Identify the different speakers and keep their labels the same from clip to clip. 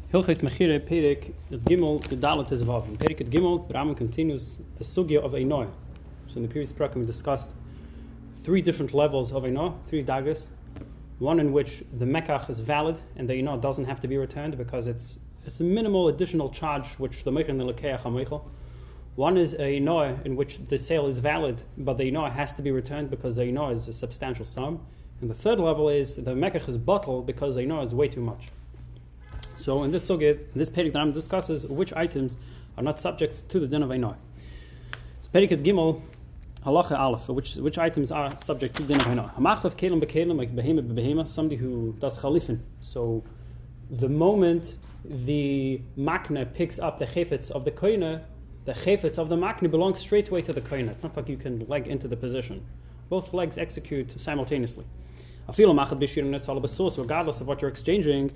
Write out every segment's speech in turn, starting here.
Speaker 1: Hilchos Mechire, Perek Gimel, the Dalet is Vav. In Perek Gimel, Rambam continues the sugya of Einoah. So in the previous paragraph we discussed three different levels of Einoah, three dagas. One in which the mekach is valid and the Einoah doesn't have to be returned because it's a minimal additional charge which the meichel and the lekeach are meichel. One is a Einoah in which the sale is valid, but the Einoah has to be returned because the Einoah is a substantial sum. And the third level is the mekach is bottled because the Einoah is way too much. So in this sugya, this Perek Rambam discusses which items are not subject to the din of Einoah. So Perek Gimel, Halacha Aleph, which items are subject to the din of Einoah. Hamachlef kelim bekelim, like behema bebehema, somebody who does chalifin. So the moment the makna picks up the chefetz of the koine, the chefetz of the makna belongs straight away to the koine. It's not like you can leg into the position. Both legs execute simultaneously. Regardless of what you're exchanging,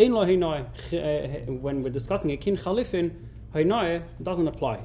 Speaker 1: when we're discussing a kin chalifin, Einoah doesn't apply.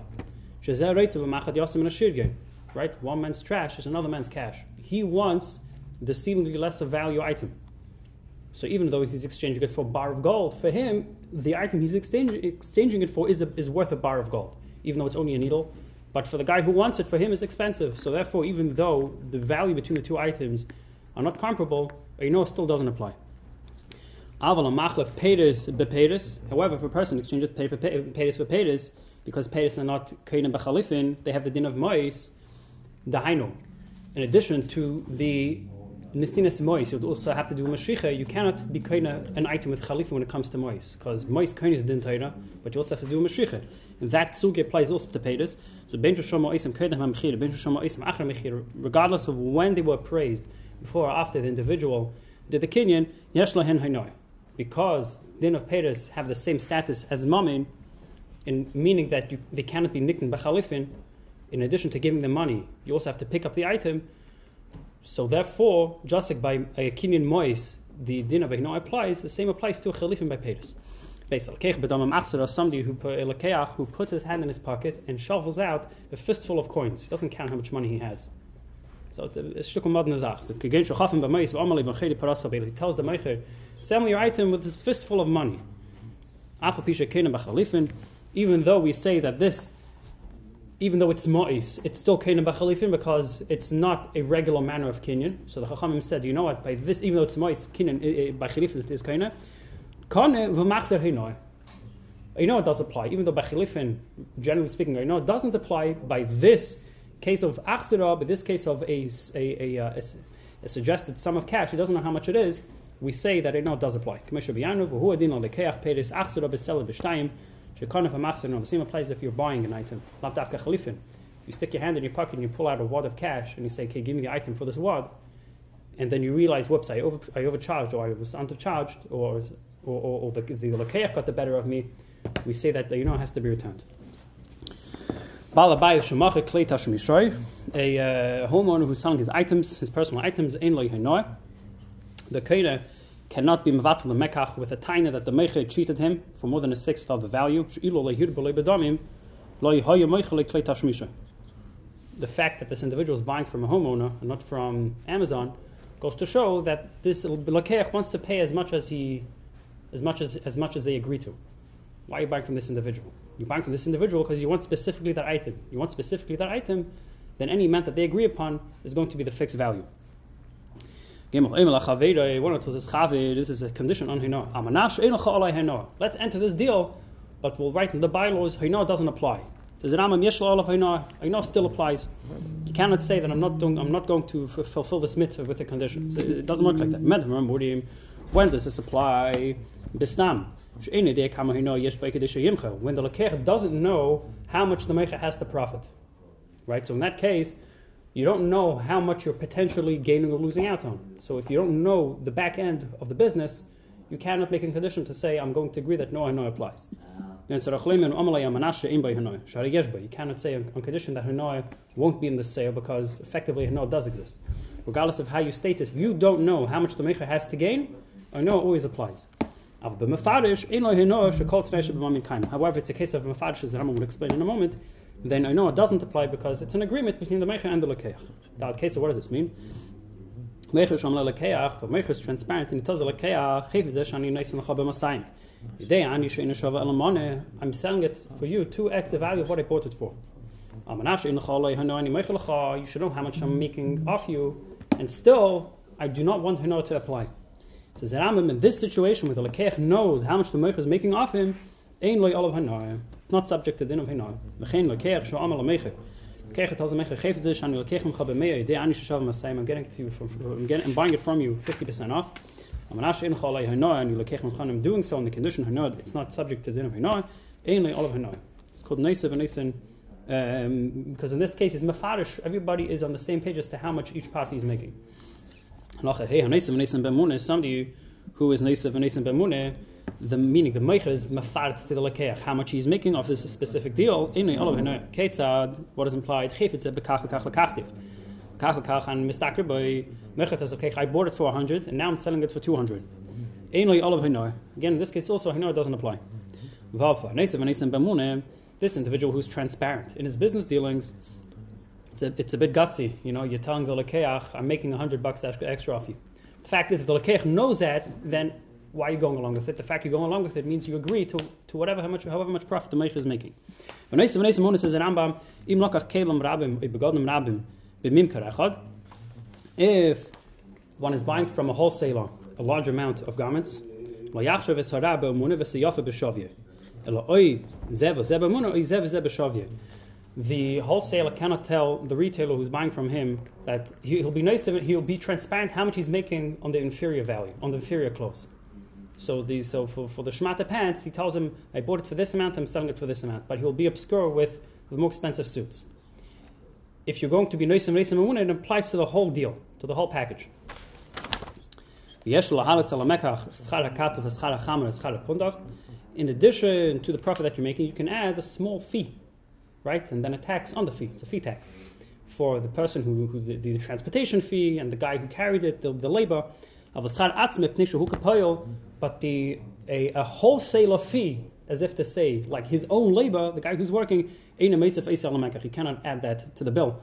Speaker 1: Right? One man's trash is another man's cash. He wants the seemingly lesser value item. So even though he's exchanging it for a bar of gold, for him, the item he's exchanging it for is worth a bar of gold, even though it's only a needle. But for the guy who wants it, for him, it's expensive. So therefore, even though the value between the two items are not comparable, Einoah still doesn't apply. However, if a person exchanges peiris for peiris, because peiris are not koine b'chalifin, they have the din of mois, dahainu. In addition to the nesinas mois, you also have to do mashicha. You cannot be koine an item with chalifin when it comes to mois, because mois koine is din Torah, but you also have to do mashicha. And that sugya applies also to peiris. So regardless of when they were appraised, before or after the individual did the kinyan, yesh lahen Einoah. Because din of peiris have the same status as mamin, in meaning that they cannot be nicked b'chalifin. In addition to giving them money, you also have to pick up the item. So therefore, just like by a kinyan mois, the din of Einoah applies, the same applies to a chalifin by peiris. Somebody who puts his hand in his pocket and shovels out a fistful of coins. He doesn't count how much money he has. So it's a shtukum modern zach. So he tells the meicher, sell me your item with this fistful of money. Even though we say that this, even though it's mois, it's still keinem b'chalifin because it's not a regular manner of kinyan. So the chachamim said, you know what? By this, even though it's mois, kinyan b'chalifin it is keinem. Kane v'machzer Einoah. Einoah does apply, even though b'chalifin, generally speaking, Einoah doesn't apply by this case of achzera, but this case of a suggested sum of cash, he doesn't know how much it is, we say that Einoah does apply. The same applies if you're buying an item. If you stick your hand in your pocket and you pull out a wad of cash and you say, okay, give me the item for this wad, and then you realize, whoops, I overcharged, or I was undercharged, or the lekeach got the better of me, we say that the Einoah has to be returned. A homeowner who's selling his items, his personal items, ein lo Einoah. The koine cannot be mevatel the mekach with a taina that the meicher cheated him for more than a sixth of the value. The fact that this individual is buying from a homeowner and not from Amazon goes to show that this lekeach wants to pay as much as they agree to. Why are you buying from this individual? You're buying from this individual because you want specifically that item. You want specifically that item, then any amount that they agree upon is going to be the fixed value. This is a condition on Einoah. Let's enter this deal, but we'll write in the bylaws, Einoah doesn't apply. Einoah still applies. You cannot say that I'm not going to fulfill this mitzvah with a condition. It doesn't work like that. When does this apply? Bisnam. When the lekeach doesn't know how much the meicher has to profit, right? So in that case, you don't know how much you're potentially gaining or losing out on. So if you don't know the back end of the business, you cannot make a condition to say, I'm going to agree that Einoah applies. You cannot say on condition that Einoah won't be in the sale because effectively Einoah does exist. Regardless of how you state it, if you don't know how much the meicher has to gain, Einoah always applies. However, it's a case of mefarish, as Rambam will explain in a moment, then Einoah doesn't apply because it's an agreement between the meicher and the lekeach. That case, so what does this mean? Meicher sham lekeach, the meicher is transparent and it tells the lekeach, chayv zeh shani nice and chaba masayim. I'm selling it for you 2x the value of what I bought it for. You should know how much I'm making off you, and still I do not want Hino to apply. So the Rambam in this situation where the Lekech knows how much the Meicher is making off him, not subject to the din of Hino. Lekech tells the Meicher, I'm buying it from you 50% off. I'm doing so on the condition it's not subject to the din of Hino. It's called Neisav and Neisan. Because in this case, it's mafarish. Everybody is on the same page as to how much each party is making. Somebody who is Neisav and Neisan Bemune, the meaning the Meicher is mafarish to the Lekeach, how much he's making of this specific deal. What is implied? And Mistakr by Meicher says, okay, I bought it for 100 and now I'm selling it for 200. Again, in this case also, Hino doesn't apply. This individual who's transparent in his business dealings, it's a bit gutsy. You're telling the Lekeach, I'm making $100 extra off you. The fact is, if the Lekeach knows that, then why are you going along with it? The fact you're going along with it means you agree to however much profit the Meicher is making. Says in Rambam, if one is buying from a wholesaler a large amount of garments, the wholesaler cannot tell the retailer who's buying from him that he'll be nice, he'll be transparent how much he's making on the inferior value, on the inferior clothes. So for the Shmata pants, he tells him, I bought it for this amount, I'm selling it for this amount. But he'll be obscure with the more expensive suits. If you're going to be nice and it applies to the whole deal, to the whole package. In addition to the profit that you're making, you can add a small fee, right? And then a tax on the fee. It's a fee tax for the person who the transportation fee and the guy who carried it, the labor. But a wholesaler fee, as if to say, like his own labor, the guy who's working, he cannot add that to the bill.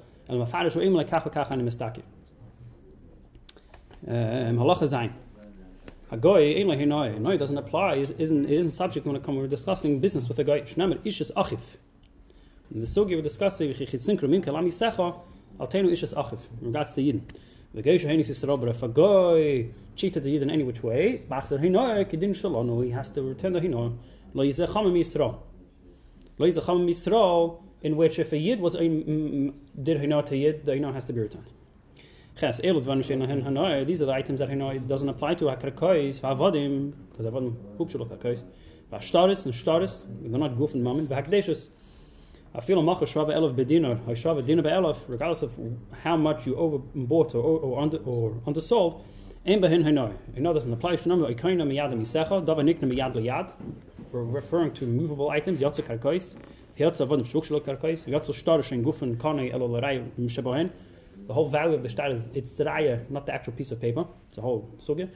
Speaker 1: Halacha Zayin. A goy, no, doesn't apply. Isn't subject when we're discussing business with a guy. Shnemer ishes achif. In the sugi we're discussing altenu ishes achif in regards to Yidden. The guy if a guy cheated the Yid in any which way, he has to return the hino. Lo yizecham misro. Lo yizecham misro, in which if a Yid did hino to Yid, the hino has to be returned. These are the items that Hino doesn't apply to Akrakos, Vavadim, because Avadim Hukshulok Akrakos, Vashtaris and Shtaris, they're not goof and mammon, Vahakdeshus. I feel a Macha Shava Elef Bediner, I Shava Dinner Be'elef, regardless of how much you overbought or undersold, Ein Behin Hino. Hino doesn't apply to number, Ikoina Miyad Misecha, Dava Nikna Miyad Liyad. We're referring to movable items, Yatsa Karkos, Yatsa Avadim Hukshulok Karkos, Yatsa Shtaris and Goof and Kane Elolarei Mshabohen. The whole value of the shtar is it's tzaraya, not the actual piece of paper. It's a whole sugya.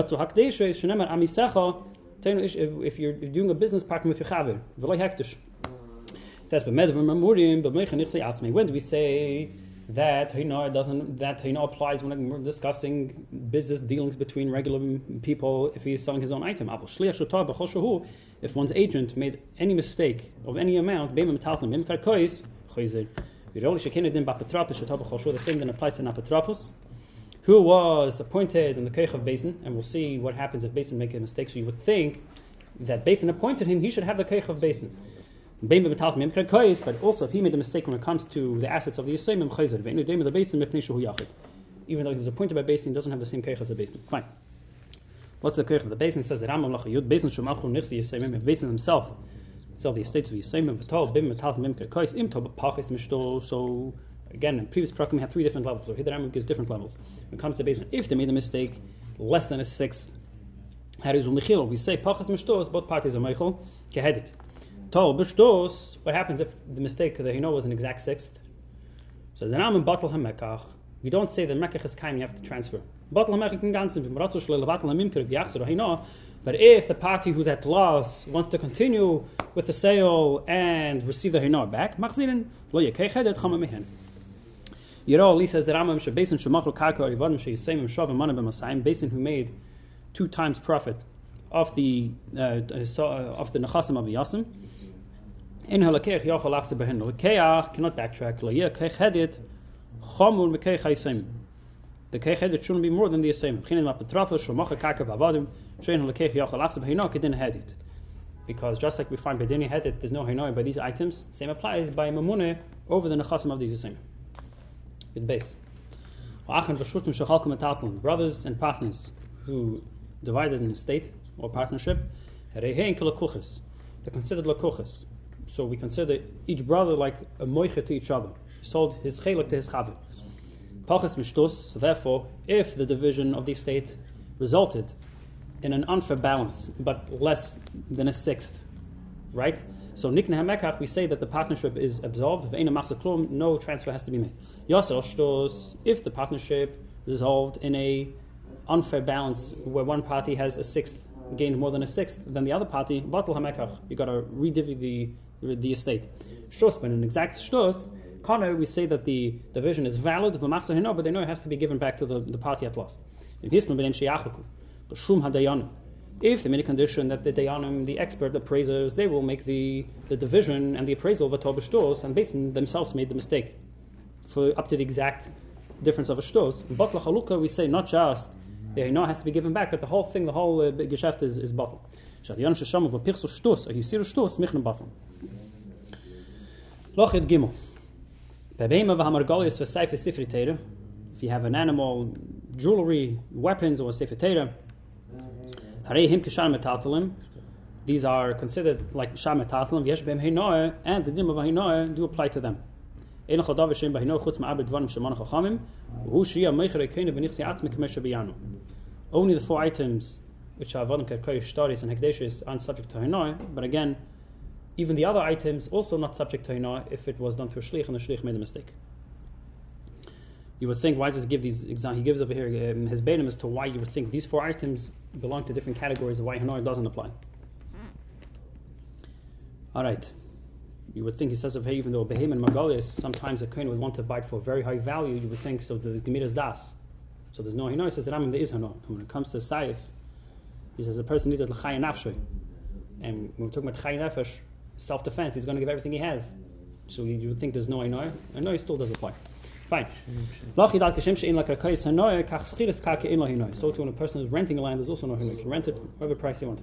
Speaker 1: If you're doing a business partner with your chaver, when do we say that Hino applies when we're discussing business dealings between regular people if he's selling his own item? If one's agent made any mistake of any amount, the same then applies to an apotropos who was appointed in the Keich of Basin, and we'll see what happens if Basin make a mistake. So you would think that Basin appointed him, he should have the Keich of Basin. But also if he made a mistake when it comes to the assets of the Yisayim, even though he was appointed by Basin, he doesn't have the same Keich as a Basin. Fine. What's the Keich of the Basin? It says that if Basin himself sell the estates of Yisayim, so again, in previous program we had 3 different levels. So here the Rambam gives different levels. When it comes to Basin, if they made a mistake less than a sixth, we say pachas mishtos, both parties are meichel, kehedit. Tol b'shtos, what happens if the mistake that was an exact sixth? So the Rambam batal hamekach. We don't say the mekach is kaim, you have to transfer. Batal hamekach can ganzen v'mratzo shlei levatal hamimker v'yachzer hino. But if the party who's at loss wants to continue with the sale and receive the hino back, machzirin lo yekei chedet chama mehen. Yirah says that Ramam Shabasin Shemachal Karka or Yivadim Sheyisemim Shavim Mana B'Masayim, Basin who made 2 times profit of the Nechasim of Yasim. In Halakeach Yachal Achse Behin. Halakeach cannot backtrack. Layeh Keich Hedit Chamun Mekeich Hayisemim. The Keich Hedit shouldn't be more than the Yisemim. B'chinin Mapetrafel Shemachal Karka V'Avadim Shein Halakeach Yachal Achse Behin Kedin Hedit. Because just like we find by Dini Hedit, there's no Hainoy by these items. Same applies by Mamune over the Nechasim of these Yisemim. With base. Brothers and partners who divided in estate or partnership, they're considered lakuchas. So we consider each brother like a moicha to each other. He sold his chelak to his chavir. Pachas mishtus. Therefore, if the division of the estate resulted in an unfair balance, but less than a sixth, right? So nikne hamekach, we say that the partnership is absolved. No transfer has to be made. If the partnership dissolved in a unfair balance where one party has a sixth, gained more than a sixth than the other party, batal hamekach, you got to redivvy the estate. Shtos, but in an exact shtos, kana, we say that the division is valid, but they know it has to be given back to the party at loss. If they made a condition that the dayanim, the expert appraisers, they will make the division and the appraisal of a tov shtos, and basically themselves made the mistake for up to the exact difference of a shtos. In batla chalukah, we say not just the hainah has to be given back, but the whole thing, the whole geschäft is batla. Shadiyan shesham of a pirso shtos, a yisir shtos, michne batla. Lochet gimel. Bebeima v'hamargalius v'seife sifri teira. If you have an animal, jewelry, weapons, or a sefer teira, these are considered like shar metathalim. Yesh behem hainoah, and the dim of hainoah do apply to them. Only the 4 items which are avodim kekodesh, shtaris, and hekdeshis aren't subject to hainoah. But again, even the other items also not subject to hainoah if it was done through a shlich and the shlich made a mistake. You would think, why does he give these examples? He gives over here his beinim as to why you would think these 4 items belong to different categories of why hainoah doesn't apply. All right. You would think, he says of hey, even though behem and magalias, sometimes a kohen would want to buy it for very high value, you would think, so there's gemiras das. So there's no hainoah. He says that there is hainoah. When it comes to saif, he says a person needs a l'chai nafshay. And when we're talking about chai nefesh, self-defense, he's going to give everything he has. So you would think there's no hainoah. Hainoah still does apply. Fine. So to when a person is renting a land, there's also no hainoah. You can rent it whatever price you want.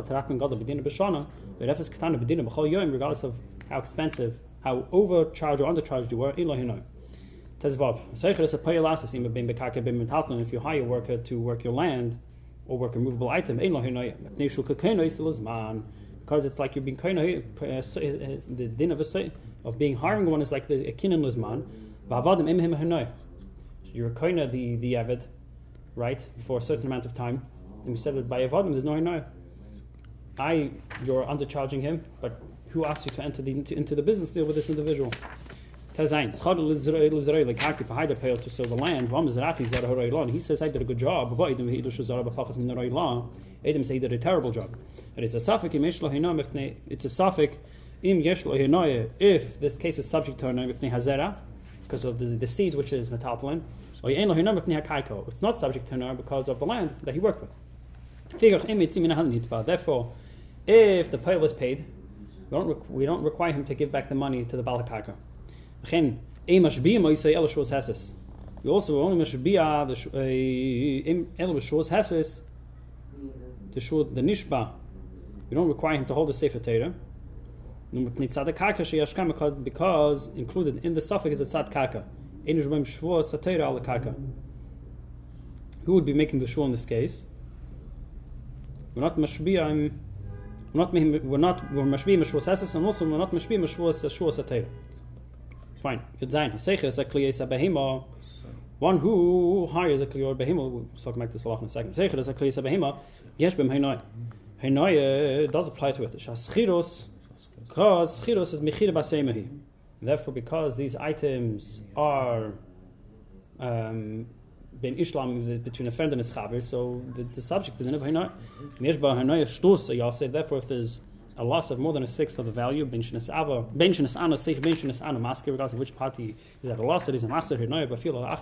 Speaker 1: Regardless of how expensive, how overcharged or undercharged you were, if you hire a worker to work your land or work a movable item, because it's like you're being the din of being hiring one is like the kinan lizman. You're a koina the avid, right, for a certain amount of time. And we said that by avodim there's no hainoah. You're undercharging him, but who asked you to enter into the business deal with this individual? Tazayin, to sell the land. He says I did a good job. Edom say he did a terrible job. It's a suffix if this case is subject to hainah because of the seed which is metaltalin. It's not subject to hainah because of the land that he worked with. Therefore, if the pay was paid, we don't require him to give back the money to the Baal HaKarka. We also only mashbiya the nishba. We don't require him to hold the sefer Torah because included in the suffix is a tzad karka. Who would be making the shul in this case? We're not mashbiya. We're mashbiya mashvus hases, and also we're not mashbiya mashvus satayr. Fine. Good zayin. Haseicha is a kliyes behema. One who hires a kliyor behema. We'll talk about this a lot in a second. Haseicha is a kliyes behema. Yesh b'm hainoah. Hainoah does apply to it. Shaschiros, because chiros is mechira baseimahi. Therefore, because these items are ben ishlam between a friend and his chaver, so the subject is in hainoah. Yesh b'hainoah shtus. Y'all say therefore, if there's a loss of more than a sixth of the value, regardless of which party is at a loss, it is a master here, no, but feel a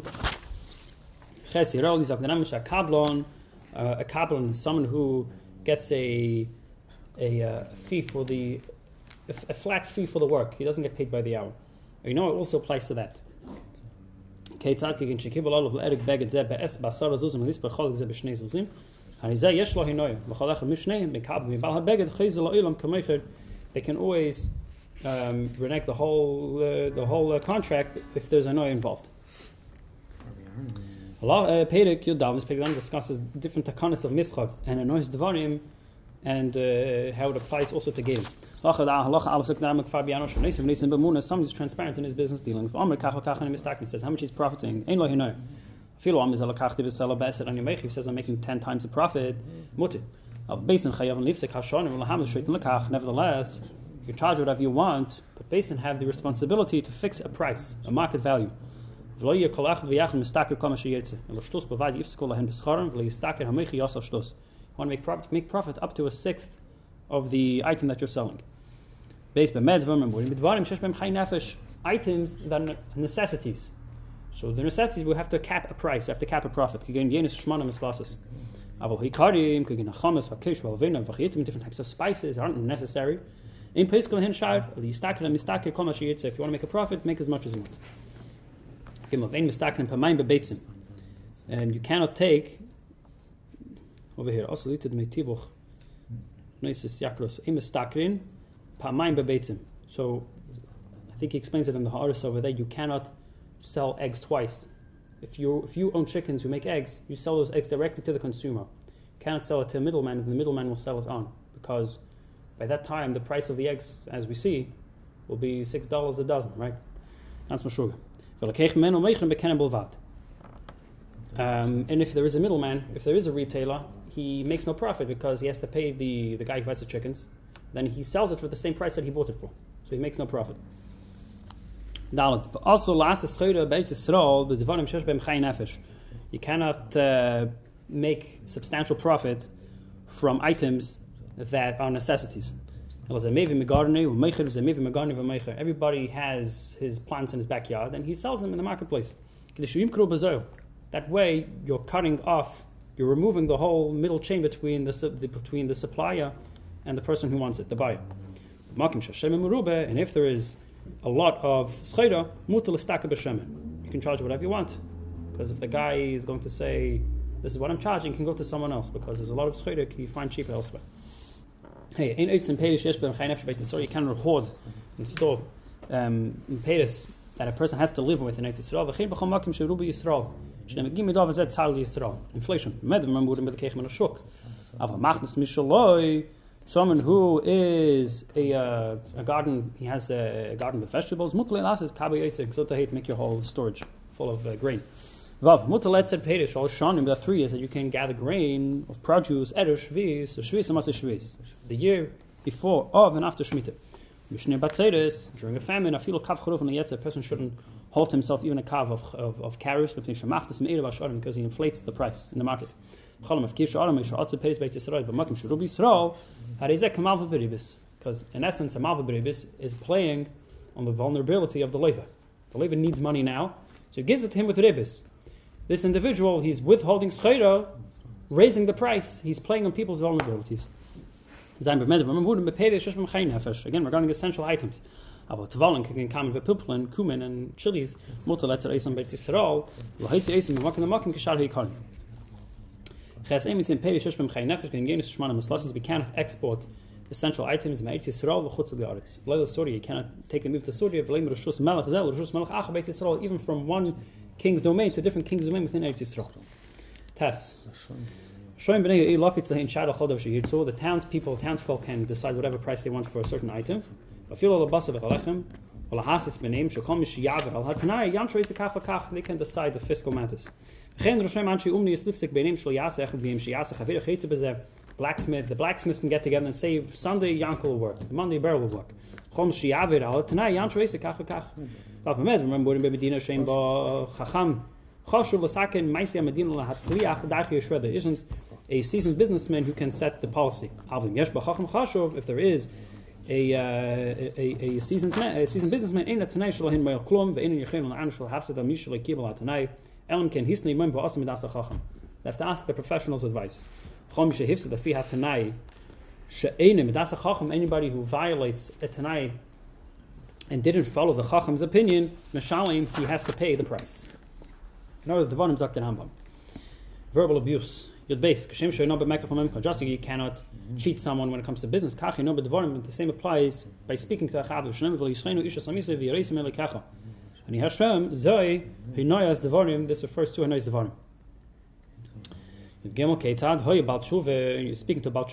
Speaker 1: kablon is someone who gets a fee for a flat fee for the work. He doesn't get paid by the hour. It also applies to that. They can always renege the whole contract if there's a noy involved. Perek Yud Davis discusses different takanas of mischad and a noise devarim and how it applies also to games. Somebody is transparent in his business dealings. Says how much he's profiting. He says I'm making 10 times the profit. Nevertheless, you can charge whatever you want, but Basin have the responsibility to fix a price, a market value. You want to make profit up to a sixth of the item that you're selling. Items that are necessities. So the necessities will have to cap a price, you have to cap a profit. Different types of spices aren't necessary. If you want to make a profit, make as much as you want. And you cannot take over here. So I think he explains it in the Haaretz over there. You cannot sell eggs twice. If you own chickens who make eggs, you sell those eggs directly to the consumer. You cannot sell it to a middleman, and the middleman will sell it on, because by that time the price of the eggs, as we see, will be $6 a dozen, right? That's mashruga. And if there is a middleman, if there is a retailer, he makes no profit because he has to pay the guy who buys the chickens. Then he sells it for the same price that he bought it for, so he makes no profit. Also, you cannot make substantial profit from items that are necessities. Everybody has his plants in his backyard and he sells them in the marketplace. That way, you're removing the whole middle chain between the supplier and the person who wants it, the buyer. And if there is a lot of scheda, you can charge whatever you want. Because if the guy is going to say, this is what I'm charging, you can go to someone else, because there's a lot of scheda you find cheaper elsewhere. Hey, you cannot hoard and store payers that a person has to live with in Eretz Yisrael. Inflation. Someone who is a garden, he has a garden with vegetables, make your whole storage full of grain. The 3 is that you can gather grain of produce, the year before, of, and after Shemitah. During a famine, a person shouldn't hold himself even a kav of carrots because he inflates the price in the market. Because in essence, a malva beribis is playing on the vulnerability of the leiva. The leiva needs money now, so he gives it to him with ribis. This individual, he's withholding schera, raising the price. He's playing on people's vulnerabilities. Again, regarding essential items. Cumin and chilies, we cannot export essential items. You cannot take them to Syria, even from one king's domain to a different king's domain within Eretz Yisrael. Tess. The townsfolk can decide whatever price they want for a certain item. They can decide the fiscal matters. The blacksmiths can get together and say, Sunday Yankel will work, Monday Beryl will work. a seasoned businessman who can set the policy. If there is a seasoned businessman, they have to ask the professional's advice. Anybody who violates a Tanai and didn't follow the Chacham's opinion, Meshalim, he has to pay the price. In other words, Devarim Zak den Rambam. Verbal abuse. Just like you cannot cheat someone when it comes to business. The same applies by speaking to a Chaver. And Hashem, Zoi, Hinoyas Devarim, this refers to Hinoyas Devarim. You're speaking to Baal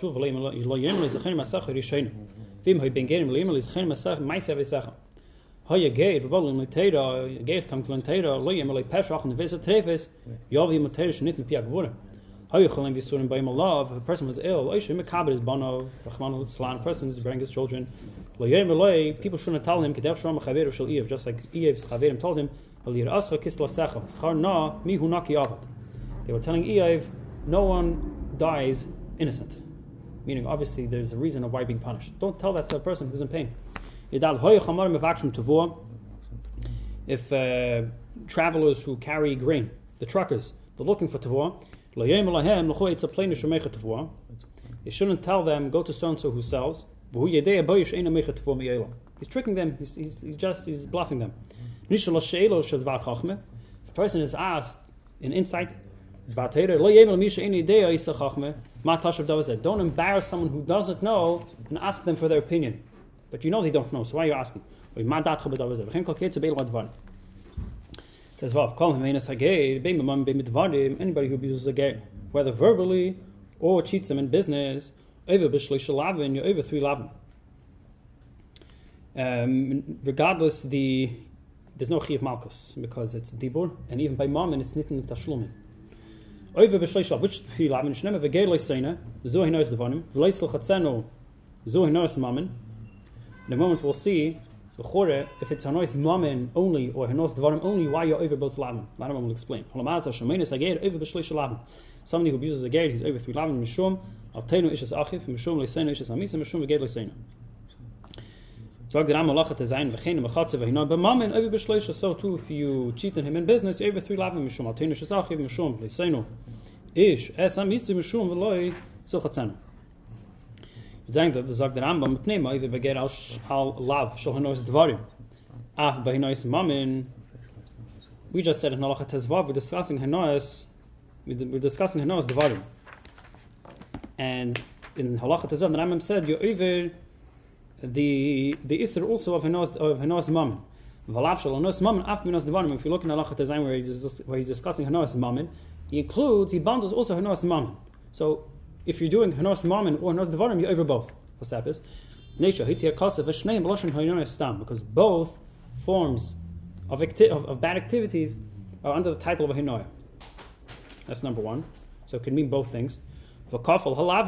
Speaker 1: Tshuva, Hoye gate, Rebellion Latera, Gates come to Lantera, Loyam Peshach and the Visit Trevis, Yovi Matera Shnit and Piak. How you calling this by love? If a person was ill, Makaber is Bono, Rahman Slan, a person is bearing his children. Loyam people shouldn't tell him, Kedel Shram Chaver Shal Ev, just like Eav's Chaverim told him, Alir Asra Kisla Secha, Charna, Mi Hunaki Avad. They were telling Eav, no one dies innocent. Meaning, obviously, there's a reason of why being punished. Don't tell that to a person who's in pain. If travelers who carry grain, the truckers, they're looking for Tavua, you shouldn't tell them, go to so-and-so who sells. He's tricking them, he's bluffing them. If a person is asked in insight, don't embarrass someone who doesn't know and ask them for their opinion. But you know they don't know, so why are you asking? Anybody who abuses a ger, whether verbally or cheats them in business, over 3 lavin. Regardless, there's no chiv malchus because it's dibur, and even by mom, and it's nitten tashlumin. Over which 3 lavin? Shnema v'ger loisena, zo he knows the vanim, v'loisel chatzeno, zo he knows mammon. In a moment we'll see if it's Hanois Mammon only or Hanos Devarim only, why you're over both Lavin. Lavin will explain. Somebody who abuses a ger, he's over 3 Lavin, Mishum, Altenu Ishas Achiv, Mishum Leisena Ishas Amisa, Mishum Veged Leisena. So the Ram Malacha Tezain, Vechena Mechatze, Vehina, but Mammon over Bishleisha, so too if you cheat on him in business, you're over 3 Lavin, Mishum, Altenu Ishas Achiv, Mishum Leisena. Ish, Es Amisa, Mishum, Veloi, Silchatzenu. Saying that the Zag der Rambam mit Pneima, if we get al lav shal hanos dvarim, by hanos mamin. We just said in Halacha Tezvav we're discussing hanos dvarim, and in Halacha Tezvav the Rambam said you're over the Isser also of hanos mamin. Valav shal hanos mamin af hanos dvarim. If you look in Halacha Tezvav where he's discussing hanos mamin, he bundles also hanos mamin. So if you're doing Hanos Mammon or Hanos Devarim, you're over both. What's that is? Because both forms of bad activities are under the title of a Hinoya. That's number one. So it can mean both things. And by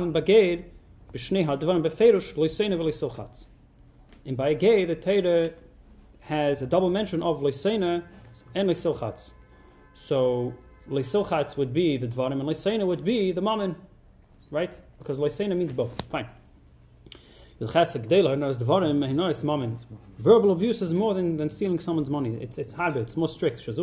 Speaker 1: a gay, the Torah has a double mention of Leisena and Leisilchatz. So Leisilchatz would be the Dvarim and Leisena would be the Mammon. Right? Because Leisena means both. Fine. Verbal abuse is more than stealing someone's money. It's harder, it's more strict. If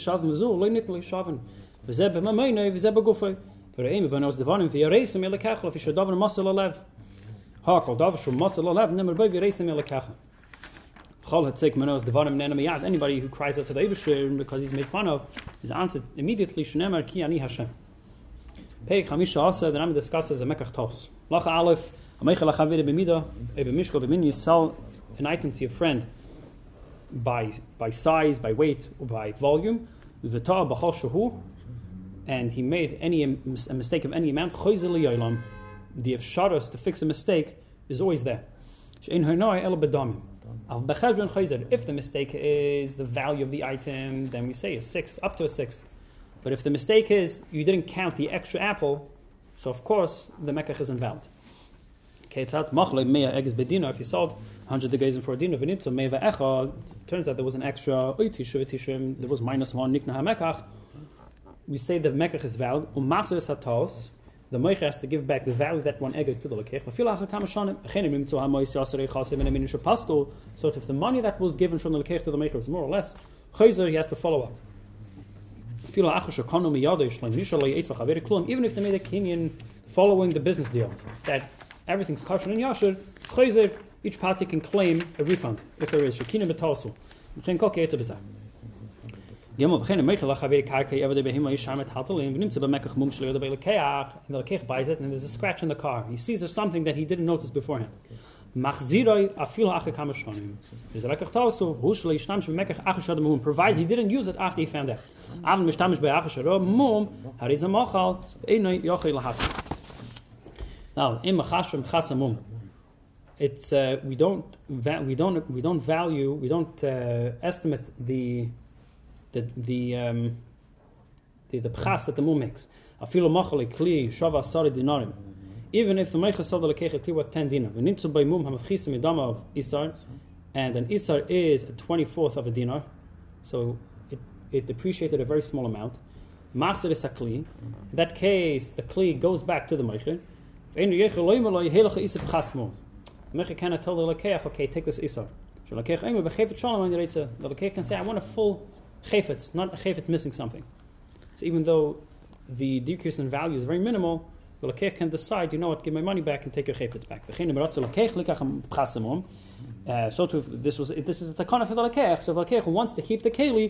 Speaker 1: anybody who cries out to the Eibusher because he's made fun of is answered immediately, Shneimar ki ani Hashem. Peik Hamisha also, the Rambam discusses a Mekach Tos. Lacha Aleph, Ameichel Achavir B'mida, Mishkol B'min, you sell an item to your friend by size, by weight, or by volume, V'tah B'chol Shehu, and he made a mistake of any amount, Choyze L'yolam, the efsharos to fix a mistake is always there. She'ein Hernoi El B'damim. If the mistake is the value of the item, then we say a 6, up to a 6. But if the mistake is you didn't count the extra apple, so of course the mekach is invalid. If you sold 100 degrees for a dinar, turns out there was an extra, there was -1 nikna hamekach. We say the mekach is valid. the Moich has to give back the value of that one egg to the Lekech. So if the money that was given from the Lekech to the Moich was more or less, he has to follow up. Even if they made a kinyan following the business deal, that everything's kosher and yasher, each party can claim a refund if there is. And the Lekech buys it and there's a scratch in the car. He sees there's something that he didn't notice beforehand. Provided he didn't use it after he found out. Now, it's we don't estimate the pchas that the mum makes. Even if the Meicha sold the Lekech a kli worth 10 dinar, we by mum hamafchisa midama of Isar, and an Isar is a 24th of a dinar, so it depreciated a very small amount. Machzer is a kli. In that case, the kli goes back to the Meicha. The Meicha cannot tell the Lekech, okay, take this Isar. The Lekech can say, I want a full chayfetz, not a chayfetz missing something. So even though the decrease in value is very minimal, the Lekech can decide, you know what, give my money back and take your chayfetz back. So this is a takana for the Lekech. So the Lekech wants to keep the keli,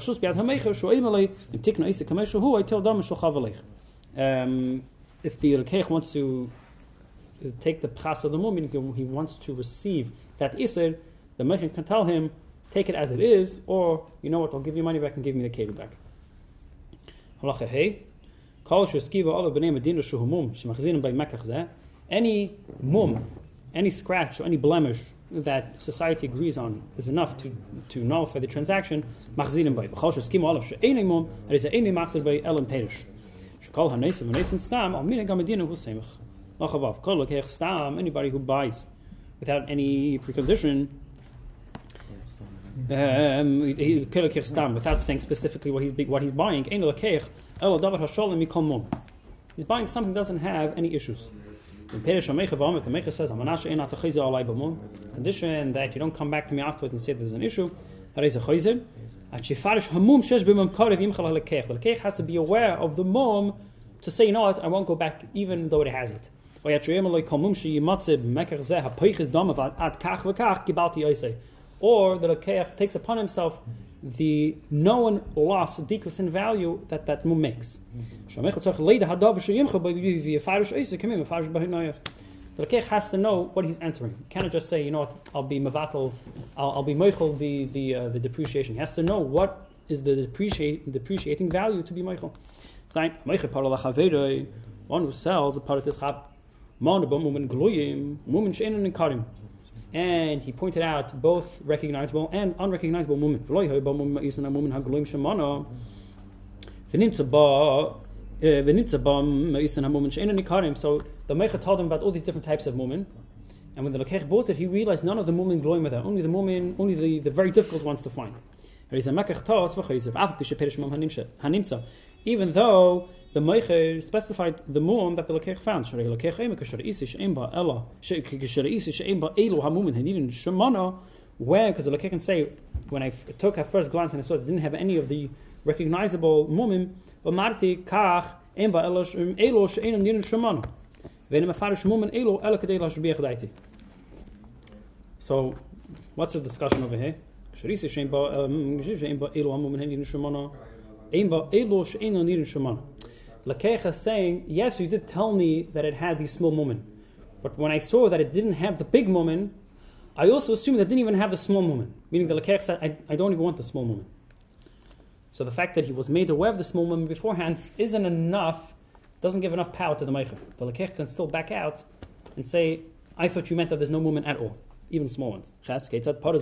Speaker 1: if the Lekech wants to take the pchas of the mum, he wants to receive that iser, the Meichen can tell him, take it as it is, or, you know what, I'll give you money back and give me the keli back. Halacha hey. Any mum, any scratch or any blemish that society agrees on is enough to nullify the transaction. Anybody who buys without any precondition, without saying specifically what he's buying, he's buying something that doesn't have any issues. If the Meicha says, condition that you don't come back to me afterwards and say there's an issue, the Lekech has to be aware of the mum to say, you know what, I won't go back even though it has it. Or the Lekech takes upon himself the known loss, decrease in value that mum makes. The Lekech has to know what he's entering. He cannot just say, you know what, I'll be mevatel, I'll be meichel the depreciation. He has to know what is the depreciating value to be meichel. One who sells a part of this and he pointed out both recognizable and unrecognizable movement. So the Meicha told him about all these different types of mumin, and when the Lekech bought it, he realized none of the mumin gloim with that, only the very difficult ones to find. Even though the Meicha specified the mum that the Lekech found. Where, because the Lekech can say, when I took a first glance and I saw it didn't have any of the recognizable mumim, so, what's the discussion over here? Lekech is saying, yes, you did tell me that it had these small moment, but when I saw that it didn't have the big moment, I also assumed that it didn't even have the small moment. Meaning the Lekech said, I don't even want the small moment. So the fact that he was made aware of the small moment beforehand isn't enough, doesn't give enough power to the Meicha. The Lekech can still back out and say, I thought you meant that there's no moment at all, even small ones. It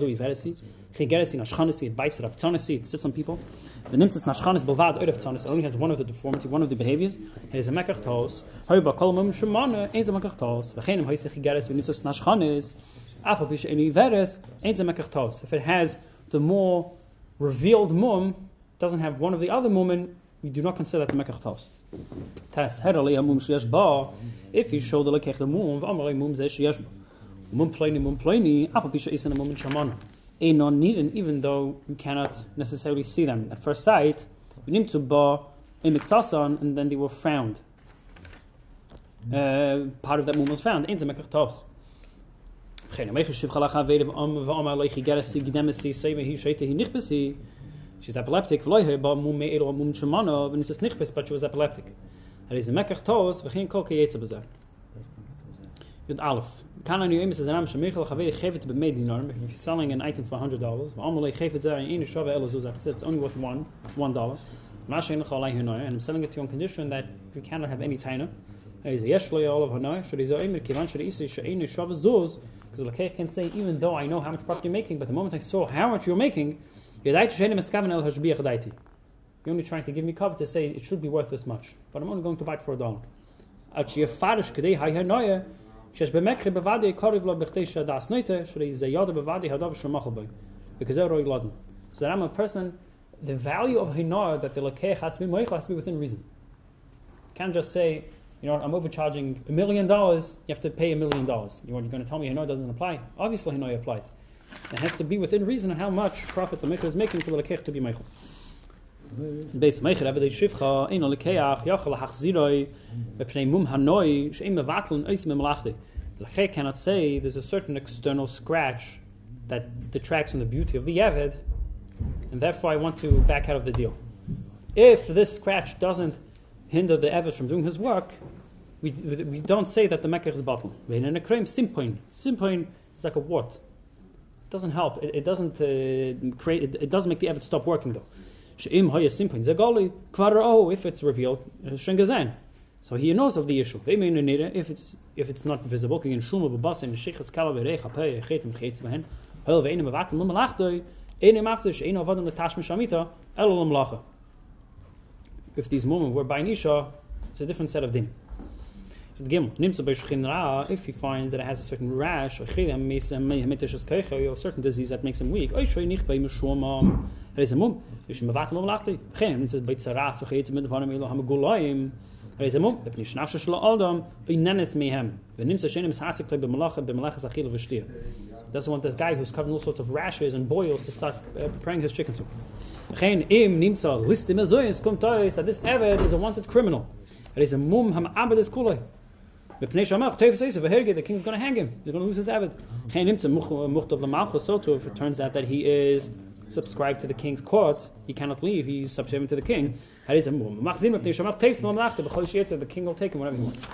Speaker 1: bites it, it sits on people. The nimtzes nashchanis belvad oid of tzanis, it only has one of the deformity, one of the behaviors. It is a mekach tos. However, kol mum shemana ain't a mekach tos. V'chenim hoysech chigares v'nimtzes nashchanis. Afal pisha eni veres ain't a mekach tos. If it has the more revealed mum, doesn't have one of the other mumen, we do not consider that the mekach tos. Test herali amum sheyesh ba. If you show the lekech the mum, v'amalei mum zeh sheyesh ba. Mum pleni, afal pisha isan a mum shamana. Ein non needed, even though you cannot necessarily see them at first sight. We need to ba in miktasan, and then they were found. Part of that mum was found. Ein zeh mekach tos. She's epileptic. But she was epileptic. Er is a mekach tos, we geen kolke yetze bezah. Yud Aleph. Kan an yoyim says an am shemichel chavei chevet b'mei dinar. If you're selling an item for $100, v'amalei chevet zeh in inu shava ela zuzah. It's only worth $1. And I'm selling it to you on condition that you cannot have any taina. Er is a yesh lo ya'olav hanoi. Should he zeh kivan should he isi she'inu shava zuz. Because the lekech can say, even though I know how much profit you're making, but the moment I saw how much you're making, you're only trying to give me cover to say it should be worth this much, but I'm only going to buy it for $1. So that I'm a person, the value of hinar that the lekech has to be within reason. You can't just say, you know, I'm overcharging $1 million, you have to pay $1 million. You're going to tell me Hinoy doesn't apply? Obviously Hinoy applies. It has to be within reason on how much profit the Meichel is making for the Lekech to be Meichel. Based Meichel, Avedei Shivcha, Ein Lekeach, Yachal Hachziroi, Bepnei Mum Hanoi, Sheim Mevatlin, Oisim Melachti. The Lekech cannot say there's a certain external scratch that detracts from the beauty of the Yeved, and therefore I want to back out of the deal. If this scratch doesn't hinder the Eved from doing his work, we don't say that the Mekach is bottom. In a krem, simpoin is like a wart. It doesn't help. It doesn't create. It doesn't make the Eved stop working though. She'im hoya simpoin zegali kvar if it's revealed shengazen. So he knows of the issue. If it's not visible, again shuma bebasim shichas kala verecha pei chetim cheitz behen hel ve'enim avatim l'malachdoy enim machzish enim avadim l'tashmi shamita elolam lacha. If these women were by Nisha, it's a different set of din. If he finds that it has a certain rash, or certain disease that makes him weak, there is a mum. There is a mum. Doesn't want this guy who's covered in all sorts of rashes and boils to start preparing his chicken soup. That this Eved is a wanted criminal. There is a mum ham abed is kulay. The king is going to hang him. He's going to lose his Eved. So if it turns out that he is subscribed to the king's court, he cannot leave. He's subservient to the king. The king will take him whenever he wants.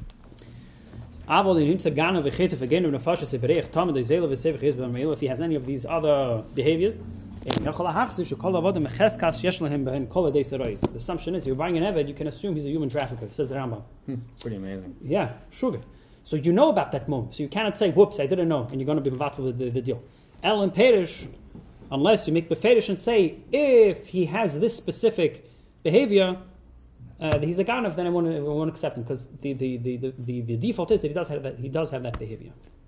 Speaker 1: If he has any of these other behaviors, the assumption is you're buying an Eved, you can assume he's a human trafficker, says the Rambam.
Speaker 2: Pretty amazing.
Speaker 1: Yeah, sugar. So you know about that mum. So you cannot say, whoops, I didn't know, and you're going to be mevatel with the deal. El and Perish, unless you make beferish and say, if he has this specific behavior, he's a ganav, then I won't accept him, because the default is that he does have that behavior.